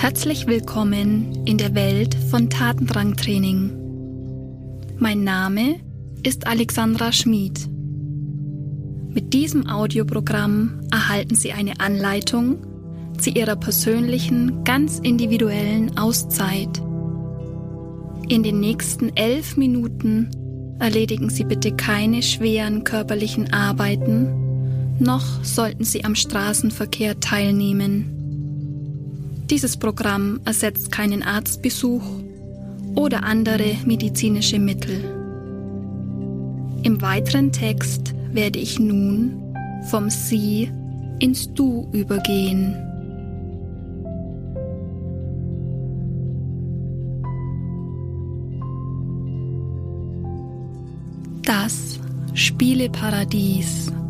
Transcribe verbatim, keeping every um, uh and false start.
Herzlich willkommen in der Welt von Tatendrang-Training. Mein Name ist Alexandra Schmid. Mit diesem Audioprogramm erhalten Sie eine Anleitung zu Ihrer persönlichen, ganz individuellen Auszeit. In den nächsten elf Minuten erledigen Sie bitte keine schweren körperlichen Arbeiten, noch sollten Sie am Straßenverkehr teilnehmen. Dieses Programm ersetzt keinen Arztbesuch oder andere medizinische Mittel. Im weiteren Text werde ich nun vom Sie ins Du übergehen. Das Spieleparadies.